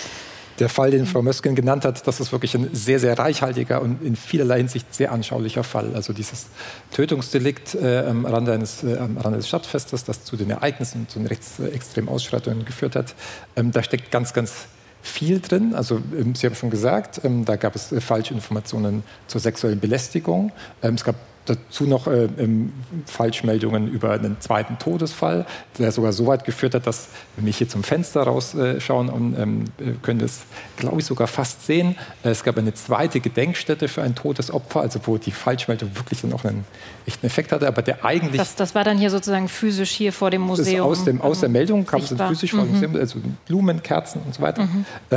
[SPEAKER 5] Der Fall, den Frau Mösgen genannt hat, das ist wirklich ein sehr, sehr reichhaltiger und in vielerlei Hinsicht sehr anschaulicher Fall. Also dieses Tötungsdelikt am Rande des Stadtfestes, das zu den Ereignissen, zu den rechtsextremen Ausschreitungen geführt hat, da steckt ganz, ganz viel drin. Also Sie haben schon gesagt, da gab es falsche Informationen zur sexuellen Belästigung. Es gab dazu noch Falschmeldungen über einen zweiten Todesfall, der sogar so weit geführt hat, dass, wenn wir hier zum Fenster rausschauen, können wir es, glaube ich, sogar fast sehen. Es gab eine zweite Gedenkstätte für ein totes Opfer, also wo die Falschmeldung wirklich dann auch einen echten Effekt hatte, aber der eigentlich...
[SPEAKER 2] Das war dann hier sozusagen physisch hier vor dem Museum.
[SPEAKER 5] Aus der Meldung kam es
[SPEAKER 2] sichtbar.
[SPEAKER 5] physisch vor dem Museum, also Blumen, Kerzen und so weiter.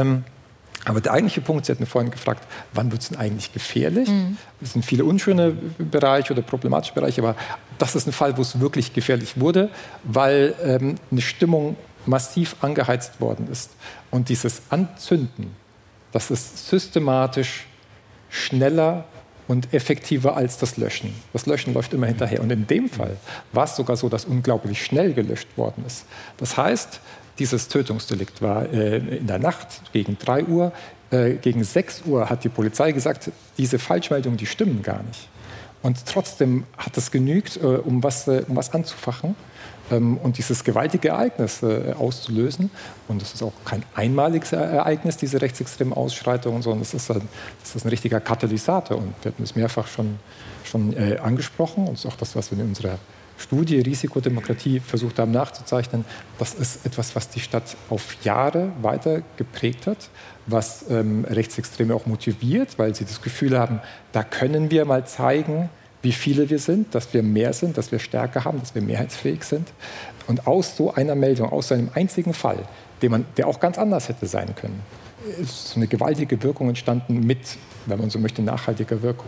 [SPEAKER 5] Aber der eigentliche Punkt, Sie hatten vorhin gefragt, wann wird es denn eigentlich gefährlich? Es sind viele unschöne Bereiche oder problematische Bereiche, aber das ist ein Fall, wo es wirklich gefährlich wurde, weil eine Stimmung massiv angeheizt worden ist. Und dieses Anzünden, das ist systematisch schneller und effektiver als das Löschen. Das Löschen läuft immer hinterher. Und in dem Fall war es sogar so, dass unglaublich schnell gelöscht worden ist. Das heißt, dieses Tötungsdelikt war in der Nacht gegen 3 Uhr. Gegen 6 Uhr hat die Polizei gesagt, diese Falschmeldungen, die stimmen gar nicht. Und trotzdem hat es genügt, um was anzufachen und dieses gewaltige Ereignis auszulösen. Und das ist auch kein einmaliges Ereignis, diese rechtsextremen Ausschreitungen, sondern das ist ein richtiger Katalysator. Und wir hatten es mehrfach schon angesprochen. Und das ist auch das, was wir in unserer Studie Risikodemokratie versucht haben nachzuzeichnen. Das ist etwas, was die Stadt auf Jahre weiter geprägt hat, was Rechtsextreme auch motiviert, weil sie das Gefühl haben, da können wir mal zeigen, wie viele wir sind, dass wir mehr sind, dass wir Stärke haben, dass wir mehrheitsfähig sind. Und aus so einer Meldung, aus so einem einzigen Fall, der auch ganz anders hätte sein können, ist eine gewaltige Wirkung entstanden mit, wenn man so möchte, nachhaltiger Wirkung.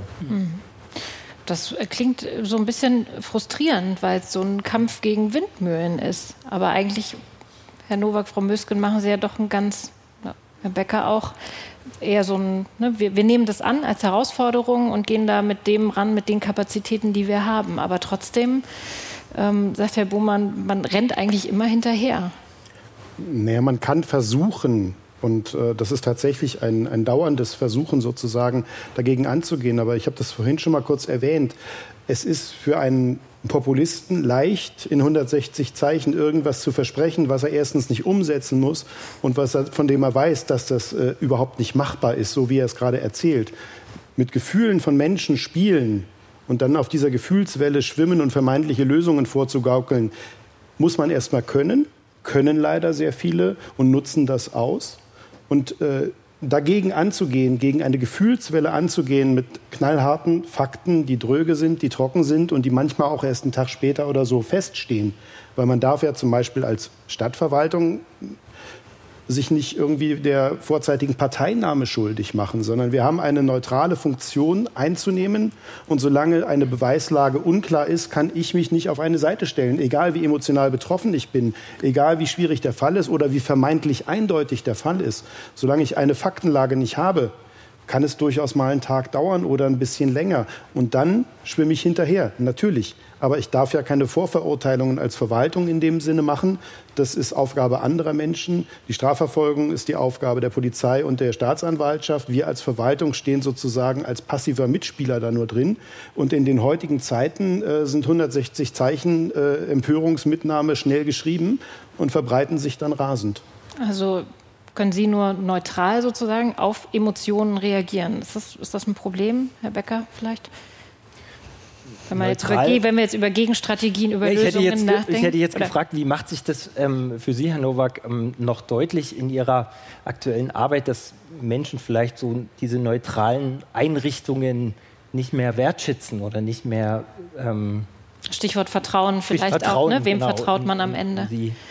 [SPEAKER 2] Das klingt so ein bisschen frustrierend, weil es so ein Kampf gegen Windmühlen ist. Aber eigentlich, Herr Nowak, Frau Müsken, machen Sie ja doch Herr Becker auch, eher so ein, wir nehmen das an als Herausforderung und gehen da mit dem ran, mit den Kapazitäten, die wir haben. Aber trotzdem, sagt Herr Bohmann, man rennt eigentlich immer hinterher.
[SPEAKER 3] Naja, man kann versuchen, und das ist tatsächlich ein dauerndes Versuchen sozusagen, dagegen anzugehen. Aber ich habe das vorhin schon mal kurz erwähnt. Es ist für einen Populisten leicht, in 160 Zeichen irgendwas zu versprechen, was er erstens nicht umsetzen muss und von dem er weiß, dass das überhaupt nicht machbar ist, so wie er es gerade erzählt. Mit Gefühlen von Menschen spielen und dann auf dieser Gefühlswelle schwimmen und vermeintliche Lösungen vorzugaukeln, muss man erst mal können leider sehr viele und nutzen das aus. Und dagegen anzugehen, gegen eine Gefühlswelle anzugehen mit knallharten Fakten, die dröge sind, die trocken sind und die manchmal auch erst einen Tag später oder so feststehen. Weil man darf ja zum Beispiel als Stadtverwaltung sich nicht irgendwie der vorzeitigen Parteinahme schuldig machen, sondern wir haben eine neutrale Funktion einzunehmen. Und solange eine Beweislage unklar ist, kann ich mich nicht auf eine Seite stellen, egal wie emotional betroffen ich bin, egal wie schwierig der Fall ist oder wie vermeintlich eindeutig der Fall ist. Solange ich eine Faktenlage nicht habe, kann es durchaus mal einen Tag dauern oder ein bisschen länger. Und dann schwimme ich hinterher, natürlich. Aber ich darf ja keine Vorverurteilungen als Verwaltung in dem Sinne machen. Das ist Aufgabe anderer Menschen. Die Strafverfolgung ist die Aufgabe der Polizei und der Staatsanwaltschaft. Wir als Verwaltung stehen sozusagen als passiver Mitspieler da nur drin. Und in den heutigen Zeiten sind 160 Zeichen Empörungsmitnahme schnell geschrieben und verbreiten sich dann rasend. Also
[SPEAKER 2] können Sie nur neutral sozusagen auf Emotionen reagieren? Ist das ein Problem, Herr Becker, vielleicht? Wenn wir jetzt über Gegenstrategien, über Lösungen nachdenken?
[SPEAKER 6] Ich hätte jetzt gefragt, wie macht sich das für Sie, Herr Nowak, noch deutlich in Ihrer aktuellen Arbeit, dass Menschen vielleicht so diese neutralen Einrichtungen nicht mehr wertschätzen oder nicht mehr...
[SPEAKER 2] Stichwort Vertrauen vielleicht auch, ne? Wem vertraut man am Ende?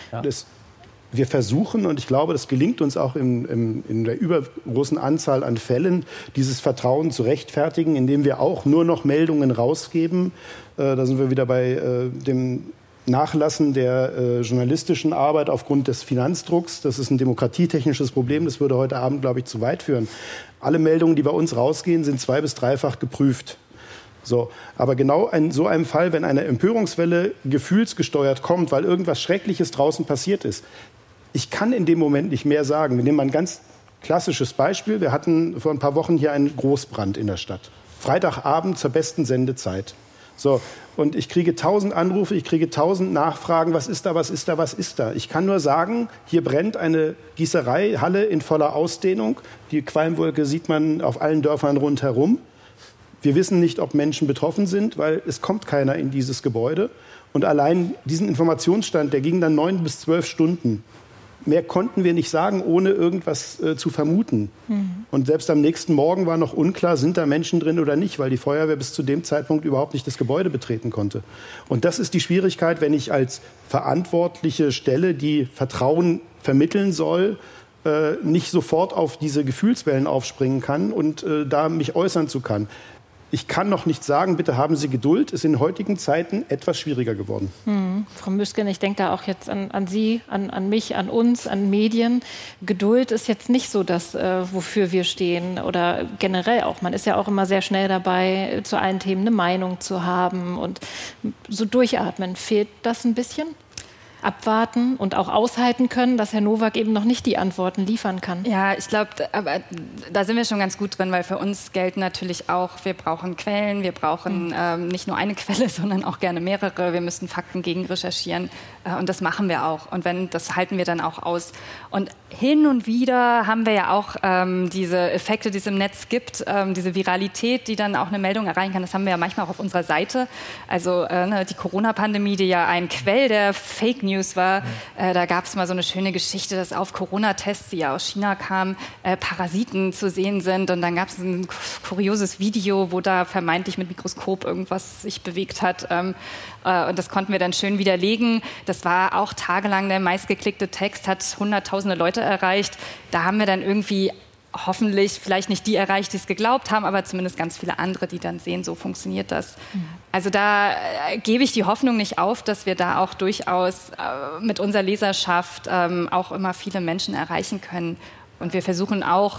[SPEAKER 3] Wir versuchen, und ich glaube, das gelingt uns auch in der übergroßen Anzahl an Fällen, dieses Vertrauen zu rechtfertigen, indem wir auch nur noch Meldungen rausgeben. Da sind wir wieder bei dem Nachlassen der journalistischen Arbeit aufgrund des Finanzdrucks. Das ist ein demokratietechnisches Problem. Das würde heute Abend, glaube ich, zu weit führen. Alle Meldungen, die bei uns rausgehen, sind 2- bis 3-fach geprüft. So, aber genau in so einem Fall, wenn eine Empörungswelle gefühlsgesteuert kommt, weil irgendwas Schreckliches draußen passiert ist, ich kann in dem Moment nicht mehr sagen. Wir nehmen mal ein ganz klassisches Beispiel. Wir hatten vor ein paar Wochen hier einen Großbrand in der Stadt. Freitagabend zur besten Sendezeit. So, und ich kriege 1000 Anrufe, ich kriege 1000 Nachfragen, was ist da, was ist da, was ist da. Ich kann nur sagen, hier brennt eine Gießereihalle in voller Ausdehnung. Die Qualmwolke sieht man auf allen Dörfern rundherum. Wir wissen nicht, ob Menschen betroffen sind, weil es kommt keiner in dieses Gebäude. Und allein diesen Informationsstand, der ging dann 9 bis 12 Stunden. Mehr konnten wir nicht sagen, ohne irgendwas zu vermuten. Und selbst am nächsten Morgen war noch unklar, sind da Menschen drin oder nicht, weil die Feuerwehr bis zu dem Zeitpunkt überhaupt nicht das Gebäude betreten konnte. Und das ist die Schwierigkeit, wenn ich als verantwortliche Stelle, die Vertrauen vermitteln soll, nicht sofort auf diese Gefühlswellen aufspringen kann und da mich äußern zu kann. Ich kann noch nicht sagen, bitte haben Sie Geduld. Es ist in heutigen Zeiten etwas schwieriger geworden.
[SPEAKER 2] Frau Müsken, ich denke da auch jetzt an Sie, an mich, an uns, an Medien. Geduld ist jetzt nicht so das, wofür wir stehen oder generell auch. Man ist ja auch immer sehr schnell dabei, zu allen Themen eine Meinung zu haben und so durchatmen. Fehlt das ein bisschen? Abwarten und auch aushalten können, dass Herr Nowak eben noch nicht die Antworten liefern kann.
[SPEAKER 4] Ja, ich glaube, da sind wir schon ganz gut drin, weil für uns gelten natürlich auch, wir brauchen Quellen, wir brauchen nicht nur eine Quelle, sondern auch gerne mehrere. Wir müssen Fakten gegen recherchieren und das machen wir auch. Und das halten wir dann auch aus. Und hin und wieder haben wir ja auch diese Effekte, die es im Netz gibt, diese Viralität, die dann auch eine Meldung erreichen kann. Das haben wir ja manchmal auch auf unserer Seite. Also die Corona-Pandemie, die ja ein Quell der Fake News war. Da gab es mal so eine schöne Geschichte, dass auf Corona-Tests, die ja aus China kamen, Parasiten zu sehen sind. Und dann gab es ein kurioses Video, wo da vermeintlich mit Mikroskop irgendwas sich bewegt hat. Und das konnten wir dann schön widerlegen. Das war auch tagelang der meistgeklickte Text, hat hunderttausende Leute erreicht. Da haben wir dann irgendwie hoffentlich vielleicht nicht die erreicht, die es geglaubt haben, aber zumindest ganz viele andere, die dann sehen, so funktioniert das. Also da gebe ich die Hoffnung nicht auf, dass wir da auch durchaus mit unserer Leserschaft auch immer viele Menschen erreichen können. Und wir versuchen auch,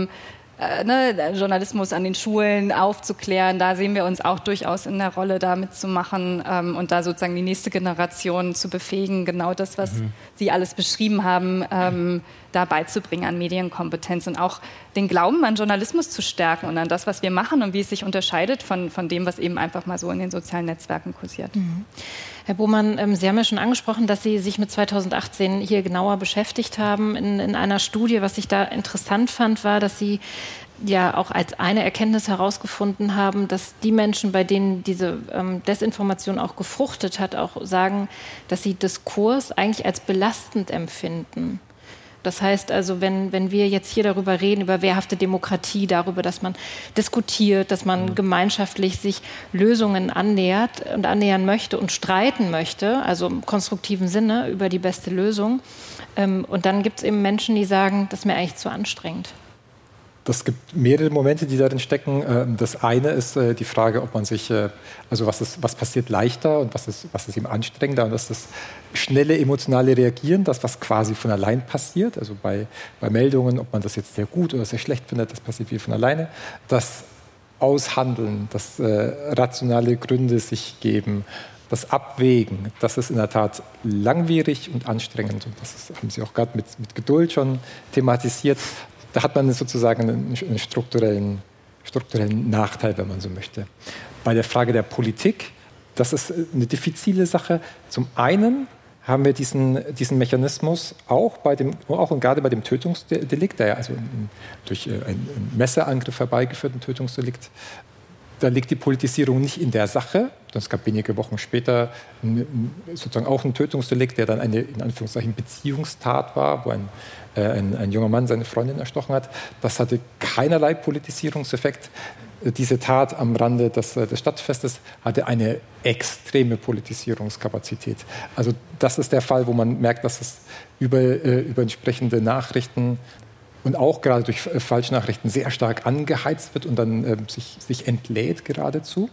[SPEAKER 4] Journalismus an den Schulen aufzuklären. Da sehen wir uns auch durchaus in der Rolle, da mitzumachen und da sozusagen die nächste Generation zu befähigen, genau das, was Sie alles beschrieben haben, da beizubringen an Medienkompetenz und auch den Glauben an Journalismus zu stärken und an das, was wir machen und wie es sich unterscheidet von dem, was eben einfach mal so in den sozialen Netzwerken kursiert.
[SPEAKER 2] Herr Bohmann, Sie haben ja schon angesprochen, dass Sie sich mit 2018 hier genauer beschäftigt haben in einer Studie. Was ich da interessant fand, war, dass Sie ja auch als eine Erkenntnis herausgefunden haben, dass die Menschen, bei denen diese Desinformation auch gefruchtet hat, auch sagen, dass sie Diskurs eigentlich als belastend empfinden. Das heißt also, wenn wir jetzt hier darüber reden, über wehrhafte Demokratie, darüber, dass man diskutiert, dass man gemeinschaftlich sich Lösungen annähert und annähern möchte und streiten möchte, also im konstruktiven Sinne über die beste Lösung. Und dann gibt es eben Menschen, die sagen, das ist mir eigentlich zu anstrengend.
[SPEAKER 5] Das gibt mehrere Momente, die darin stecken. Das eine ist die Frage, ob man sich, also was passiert leichter und was ist eben anstrengender. Und das ist das schnelle emotionale Reagieren, das, was quasi von allein passiert. Also bei Meldungen, ob man das jetzt sehr gut oder sehr schlecht findet, das passiert wie von alleine. Das Aushandeln, das rationale Gründe sich geben, das Abwägen, das ist in der Tat langwierig und anstrengend. Und das haben Sie auch gerade mit Geduld schon thematisiert. Da hat man sozusagen einen strukturellen Nachteil, wenn man so möchte. Bei der Frage der Politik, das ist eine diffizile Sache. Zum einen haben wir diesen Mechanismus auch und gerade bei dem Tötungsdelikt, der ja also durch einen Messerangriff herbeigeführten Tötungsdelikt, da liegt die Politisierung nicht in der Sache. Es gab wenige Wochen später sozusagen auch ein Tötungsdelikt, der dann eine, in Anführungszeichen, Beziehungstat war, wo ein junger Mann seine Freundin erstochen hat. Das hatte keinerlei Politisierungseffekt. Diese Tat am Rande des Stadtfestes hatte eine extreme Politisierungskapazität. Also das ist der Fall, wo man merkt, dass es über entsprechende Nachrichten und auch gerade durch Falschnachrichten sehr stark angeheizt wird und dann sich entlädt geradezu.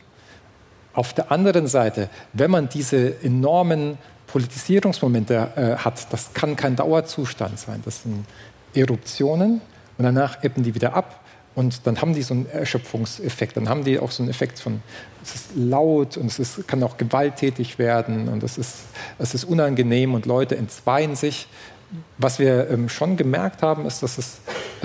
[SPEAKER 5] Auf der anderen Seite, wenn man diese enormen Politisierungsmomente hat, das kann kein Dauerzustand sein. Das sind Eruptionen und danach ebben die wieder ab und dann haben die so einen Erschöpfungseffekt. Dann haben die auch so einen Effekt von, es ist laut und kann auch gewalttätig werden und es ist unangenehm und Leute entzweien sich. Was wir schon gemerkt haben, ist, dass es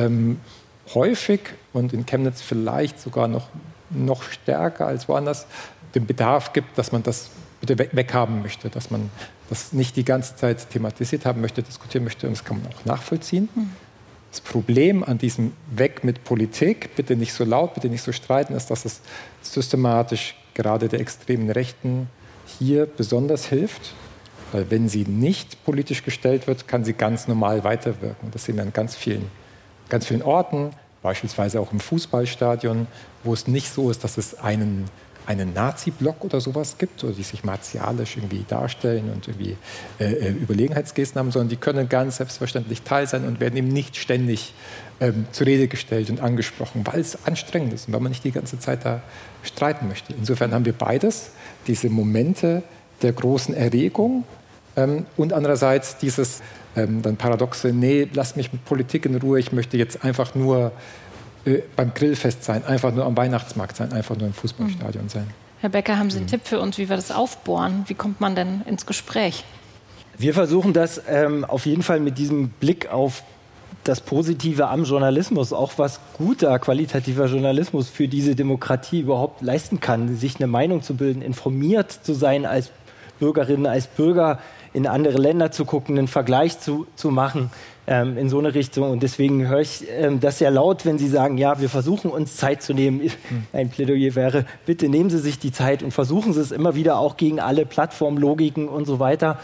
[SPEAKER 5] häufig und in Chemnitz vielleicht sogar noch stärker als woanders den Bedarf gibt, dass man das bitte weghaben möchte, dass man das nicht die ganze Zeit thematisiert haben möchte, diskutieren möchte, und das kann man auch nachvollziehen. Das Problem an diesem Weg mit Politik, bitte nicht so laut, bitte nicht so streiten, ist, dass es systematisch gerade der extremen Rechten hier besonders hilft. Weil wenn sie nicht politisch gestellt wird, kann sie ganz normal weiterwirken. Das sehen wir an ganz vielen Orten, beispielsweise auch im Fußballstadion, wo es nicht so ist, dass es einen Nazi-Block oder sowas gibt, oder die sich martialisch irgendwie darstellen und irgendwie Überlegenheitsgesten haben, sondern die können ganz selbstverständlich Teil sein und werden eben nicht ständig zur Rede gestellt und angesprochen, weil es anstrengend ist und weil man nicht die ganze Zeit da streiten möchte. Insofern haben wir beides, diese Momente der großen Erregung, und andererseits dieses dann paradoxe, nee, lass mich mit Politik in Ruhe, ich möchte jetzt einfach nur beim Grillfest sein, einfach nur am Weihnachtsmarkt sein, einfach nur im Fußballstadion sein.
[SPEAKER 2] Herr Becker, haben Sie einen Tipp für uns, wie wir das aufbohren? Wie kommt man denn ins Gespräch?
[SPEAKER 6] Wir versuchen das auf jeden Fall mit diesem Blick auf das Positive am Journalismus, auch was guter, qualitativer Journalismus für diese Demokratie überhaupt leisten kann, sich eine Meinung zu bilden, informiert zu sein als Bürgerinnen als Bürger in andere Länder zu gucken, einen Vergleich zu machen in so eine Richtung. Und deswegen höre ich das sehr laut, wenn Sie sagen, ja, wir versuchen uns Zeit zu nehmen. Ein Plädoyer wäre, bitte nehmen Sie sich die Zeit und versuchen Sie es immer wieder auch gegen alle Plattformlogiken und so weiter.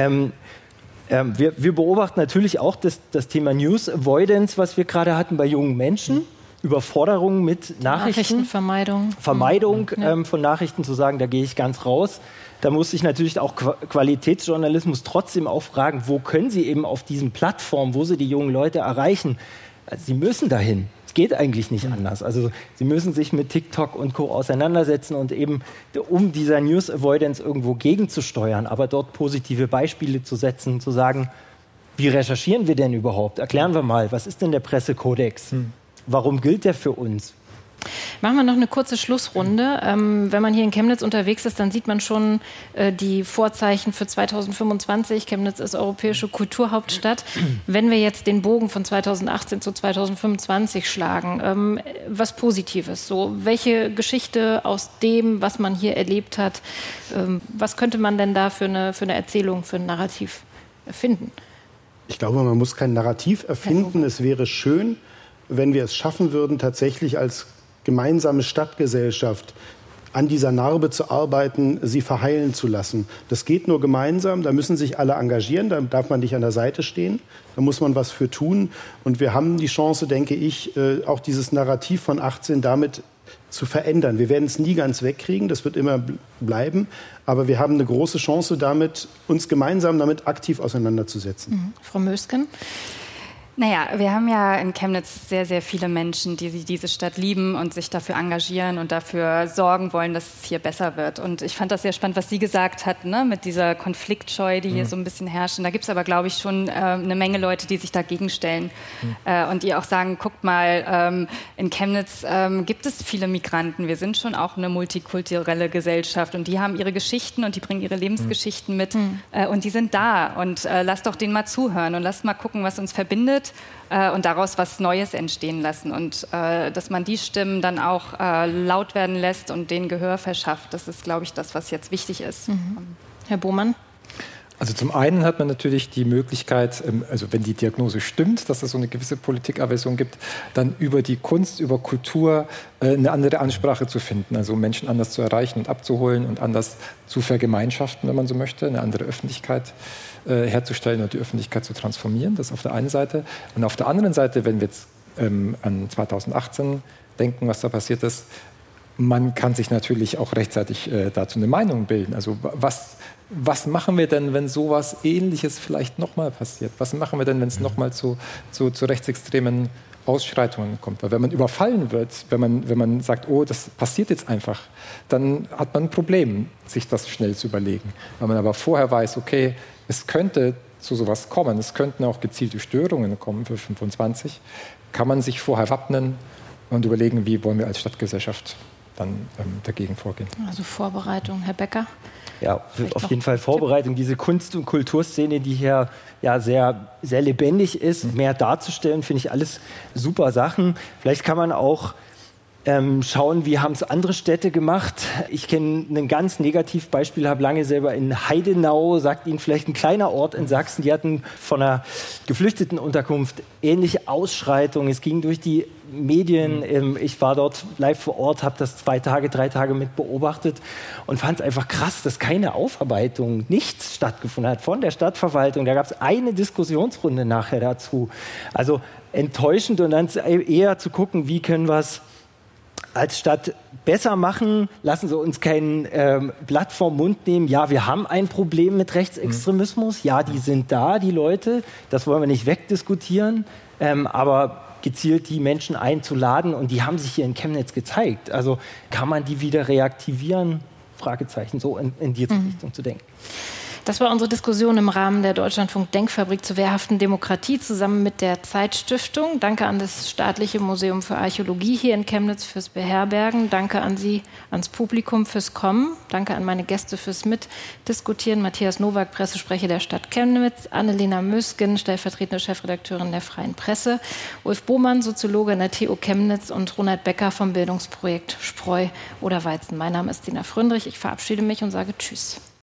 [SPEAKER 6] Wir beobachten natürlich auch das Thema News Avoidance, was wir gerade hatten bei jungen Menschen. Überforderung mit Nachrichten.
[SPEAKER 2] Vermeidung
[SPEAKER 6] von Nachrichten, zu sagen, da gehe ich ganz raus. Da muss sich natürlich auch Qualitätsjournalismus trotzdem auch fragen, wo können Sie eben auf diesen Plattformen, wo Sie die jungen Leute erreichen, also Sie müssen dahin. Es geht eigentlich nicht anders. Also Sie müssen sich mit TikTok und Co. auseinandersetzen und eben, um dieser News Avoidance irgendwo gegenzusteuern, aber dort positive Beispiele zu setzen, zu sagen, wie recherchieren wir denn überhaupt? Erklären wir mal, was ist denn der Pressekodex? Warum gilt der für uns?
[SPEAKER 2] Machen wir noch eine kurze Schlussrunde. Wenn man hier in Chemnitz unterwegs ist, dann sieht man schon die Vorzeichen für 2025. Chemnitz ist europäische Kulturhauptstadt. Wenn wir jetzt den Bogen von 2018 zu 2025 schlagen, was Positives, so welche Geschichte aus dem, was man hier erlebt hat, was könnte man denn da für eine Erzählung, für ein Narrativ finden?
[SPEAKER 3] Ich glaube, man muss kein Narrativ erfinden. Es wäre schön, wenn wir es schaffen würden, tatsächlich als gemeinsame Stadtgesellschaft an dieser Narbe zu arbeiten, sie verheilen zu lassen. Das geht nur gemeinsam, da müssen sich alle engagieren, da darf man nicht an der Seite stehen, da muss man was für tun. Und wir haben die Chance, denke ich, auch dieses Narrativ von 18 damit zu verändern. Wir werden es nie ganz wegkriegen, das wird immer bleiben, aber wir haben eine große Chance damit, uns gemeinsam damit aktiv auseinanderzusetzen.
[SPEAKER 2] Frau Mösken?
[SPEAKER 4] Naja, wir haben ja in Chemnitz sehr, sehr viele Menschen, die diese Stadt lieben und sich dafür engagieren und dafür sorgen wollen, dass es hier besser wird. Und ich fand das sehr spannend, was Sie gesagt hatten, ne? Mit dieser Konfliktscheu, die hier so ein bisschen herrscht. Und da gibt es aber, glaube ich, schon eine Menge Leute, die sich dagegen stellen und die auch sagen, guckt mal, in Chemnitz gibt es viele Migranten. Wir sind schon auch eine multikulturelle Gesellschaft und die haben ihre Geschichten und die bringen ihre Lebensgeschichten mit und die sind da. Und lasst doch denen mal zuhören und lasst mal gucken, was uns verbindet. Und daraus was Neues entstehen lassen. Und dass man die Stimmen dann auch laut werden lässt und denen Gehör verschafft, das ist, glaube ich, das, was jetzt wichtig ist.
[SPEAKER 2] Herr Bohmann?
[SPEAKER 5] Also zum einen hat man natürlich die Möglichkeit, also wenn die Diagnose stimmt, dass es so eine gewisse Politikaversion gibt, dann über die Kunst, über Kultur eine andere Ansprache zu finden, also Menschen anders zu erreichen und abzuholen und anders zu vergemeinschaften, wenn man so möchte, eine andere Öffentlichkeit herzustellen und die Öffentlichkeit zu transformieren. Das auf der einen Seite. Und auf der anderen Seite, wenn wir jetzt an 2018 denken, was da passiert ist, man kann sich natürlich auch rechtzeitig dazu eine Meinung bilden. Also was machen wir denn, wenn sowas Ähnliches vielleicht nochmal passiert? Was machen wir denn, wenn es nochmal zu rechtsextremen Ausschreitungen kommt? Weil wenn man überfallen wird, wenn man sagt, oh, das passiert jetzt einfach, dann hat man ein Problem, sich das schnell zu überlegen. Wenn man aber vorher weiß, okay, es könnte zu sowas kommen, es könnten auch gezielte Störungen kommen für 25, kann man sich vorher wappnen und überlegen, wie wollen wir als Stadtgesellschaft dann dagegen vorgehen.
[SPEAKER 2] Also Vorbereitung, Herr Becker?
[SPEAKER 6] Ja, auf jeden Fall Vorbereitung. Diese Kunst- und Kulturszene, die hier ja sehr, sehr lebendig ist, mehr darzustellen, finde ich alles super Sachen. Vielleicht kann man auch schauen, wie haben es andere Städte gemacht. Ich kenne ein ganz Negativbeispiel, habe lange selber in Heidenau, sagt Ihnen vielleicht ein kleiner Ort in Sachsen, die hatten von einer Geflüchtetenunterkunft ähnliche Ausschreitungen. Es ging durch die Medien. Ich war dort live vor Ort, habe das 2 Tage, 3 Tage mit beobachtet und fand es einfach krass, dass keine Aufarbeitung, nichts stattgefunden hat von der Stadtverwaltung. Da gab es eine Diskussionsrunde nachher dazu. Also enttäuschend und dann eher zu gucken, wie können wir es als Stadt besser machen, lassen Sie uns kein Blatt vom Mund nehmen. Ja, wir haben ein Problem mit Rechtsextremismus. Ja, die sind da, die Leute. Das wollen wir nicht wegdiskutieren. Aber gezielt die Menschen einzuladen und die haben sich hier in Chemnitz gezeigt. Also kann man die wieder reaktivieren? Fragezeichen, so in diese Richtung zu denken.
[SPEAKER 2] Das war unsere Diskussion im Rahmen der Deutschlandfunk-Denkfabrik zur wehrhaften Demokratie zusammen mit der Zeitstiftung. Danke an das Staatliche Museum für Archäologie hier in Chemnitz fürs Beherbergen. Danke an Sie, ans Publikum fürs Kommen. Danke an meine Gäste fürs Mitdiskutieren. Matthias Nowak, Pressesprecher der Stadt Chemnitz. Annelena Mösken, stellvertretende Chefredakteurin der Freien Presse. Ulf Bohmann, Soziologe an der TU Chemnitz. Und Ronald Becker vom Bildungsprojekt Spreu oder Weizen. Mein Name ist Sina Fröndrich. Ich verabschiede mich und sage Tschüss.